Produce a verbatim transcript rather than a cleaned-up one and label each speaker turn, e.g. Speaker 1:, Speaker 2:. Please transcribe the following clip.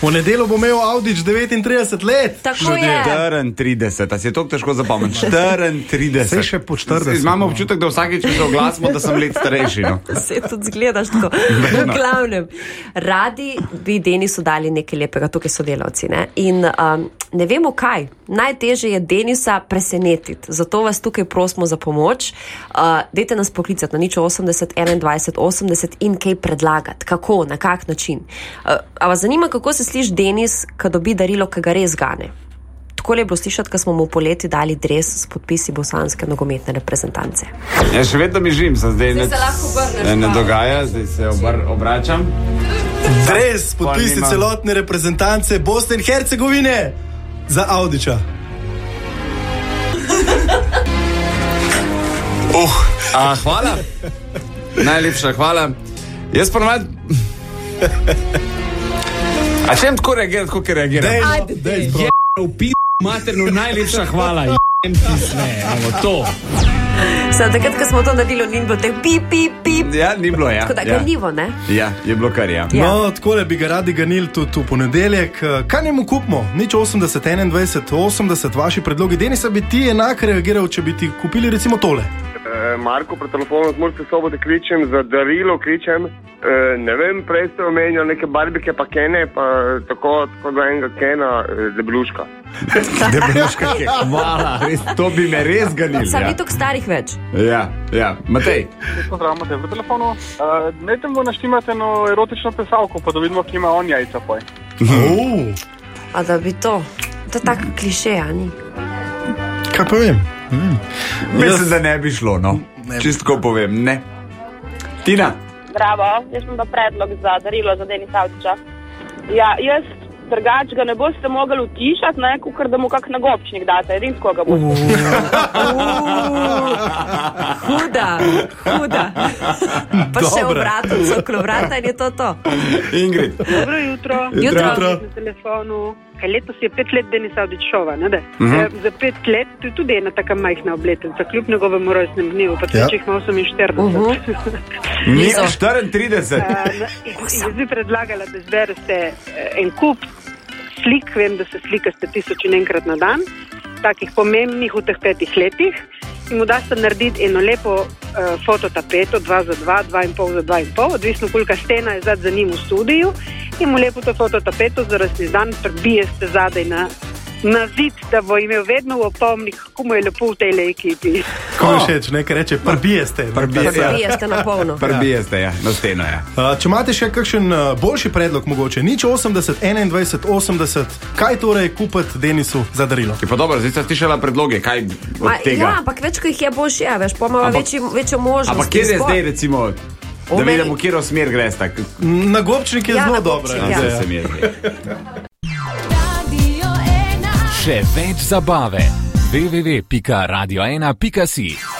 Speaker 1: Po nedelju bo imel Audič devetintrideset let.
Speaker 2: Tako je.
Speaker 3: štiriintrideset, a si je to težko zapomniti? štiriintrideset.
Speaker 1: Saj še po štirideset.
Speaker 3: Imamo občutek, da vsakeč se oglasimo, da sem let starejši. No?
Speaker 2: Se tudi zgledaš tako. V glavnem. Radi bi Denisu dali nekaj lepega, tukaj sodelavci. Ne? In um, ne vemo kaj. Najtežje je Denisa presenetiti. Zato vas tukaj prosimo za pomoč. Uh, dajte nas poklicati na nič osemdeset enaindvajset osemdeset in kaj predlagati. Kako, na kak način. Uh, a vas zanima, kako se sliši Denis, ko dobi darilo, ki ga res gane? Tako je bilo slišati, ko smo mu poleti dali dres s podpisi bosanske nogometne reprezentance.
Speaker 3: Ja, še vedno mi živim, se zdaj, zdaj ne,
Speaker 2: se lahko obrneš,
Speaker 3: ne, ne dogaja, zdaj se obr, obračam.
Speaker 1: Dres s podpisi celotne reprezentance Bosne in Hercegovine za Audiča.
Speaker 3: Uh, a, hvala. Najlepša hvala. Jaz ponovadi... A če jim tako reagiram, tako ki reagiram?
Speaker 2: Ajde, dej.
Speaker 4: Je v pi*** materno najlepša hvala. Je ti sve, evo to.
Speaker 2: Samo takrat, ko smo to naredili, ni bilo teh pip, pip, pip.
Speaker 3: Ja, ni bilo, ja.
Speaker 2: Tako da
Speaker 3: ja.
Speaker 2: ganljivo, ne?
Speaker 3: Ja, je bilo kar, ja.
Speaker 2: Ja.
Speaker 1: No, takole bi ga radi ganili tudi v ponedeljek. Kaj njemu kupimo? Nič osemdeset enaindvajset osemdeset, vaši predlogi. Denisa, bi ti enak reagiral, če bi ti kupili recimo tole?
Speaker 5: Marko, pri telefonu z Murske Sobote kličem, za darilo kličem. E, ne vem, prej ste omenjali neke barbike pa kene, pa tako, tako do enega kena debluška.
Speaker 3: Debluška kena. Hvala, res, to bi me res ganil.
Speaker 2: Sam
Speaker 3: ja.
Speaker 2: ni toliko starih več.
Speaker 3: Ja, ja. Matej.
Speaker 6: Pozdrav, Matej, v telefonu. Uh, Najte mu naštimati eno erotično pesavko, pa da vidimo, ki ima on jajca poj.
Speaker 1: Uh.
Speaker 2: A da bi to, to je tako kliše, a ni?
Speaker 1: Kaj pa vem? Mm.
Speaker 3: Mislim, da ne bi šlo, no. Čistko povem, ne. Tina.
Speaker 7: Bravo, jaz sem pa predlog za darilo za Denisa Audiča. Ja, jaz drugač ga ne boste mogli utišati, ne, kukor da mu kak nagobčnik date, edin s koga boste.
Speaker 2: Huda, huda. Pa še obratno, coklo vrata in je to to.
Speaker 3: Ingrid.
Speaker 8: Dobro jutro.
Speaker 2: Jutro.
Speaker 1: Jutro.
Speaker 8: Na telefonu. Kaj letos je pet let Denis Audič šova, ne da?
Speaker 3: Mhm.
Speaker 8: E, za pet let to je tudi ena taka majhna obletnica, kljub njegovemu rojstnem dnevu, pa tudi
Speaker 1: Ja.
Speaker 8: če jih ima oseminštirideset.
Speaker 2: Mhm.
Speaker 3: Ni
Speaker 2: Niso.
Speaker 3: štiriintrideset.
Speaker 8: E, no, jaz bi predlagala, da zberete en kup slik, vem, da se slikate tisoč in enkrat na dan, takih pomembnih v teh petih letih, in mu daste narediti eno lepo uh, fototapeto, dva za dva, dva in pol za dva in pol, odvisno kolika stena je zadaj za njim v studiju, in mu lepo to fototapeto za rojstni dan prebijeste zadaj na, na zid, da bo imel vedno v opomnik, kako mu je lepo v tej ekipi.
Speaker 1: Ko mi všeč, nekaj reče, prbijeste.
Speaker 3: Prbijeste.
Speaker 2: Prbijeste na polno.
Speaker 3: Prbijeste, ja, na steno, ja.
Speaker 1: Uh, če imate še kakšen uh, boljši predlog, mogoče nič osemdeset enaindvajset osemdeset, kaj torej kupiti Denisu za darilo?
Speaker 3: Je pa dobro, zdaj sta stišala predloge, kaj od
Speaker 2: Ma,
Speaker 3: tega.
Speaker 2: ja, ampak več, ko jih je boljši, ja, veš, pa ima
Speaker 3: Ampak-
Speaker 2: večji, večjo možnost.
Speaker 3: Ampak kje je
Speaker 2: izbor.
Speaker 3: zdaj, recimo, da
Speaker 2: Omej-
Speaker 3: vidimo, kjer v smer greš tak?
Speaker 1: Nagobčnik je
Speaker 2: Ja,
Speaker 1: zelo
Speaker 2: nagobčnik,
Speaker 1: dobro.
Speaker 2: ja.
Speaker 3: Zdaj se mi je zdaj.
Speaker 9: Še več zabave. w w w pika radio ena pika si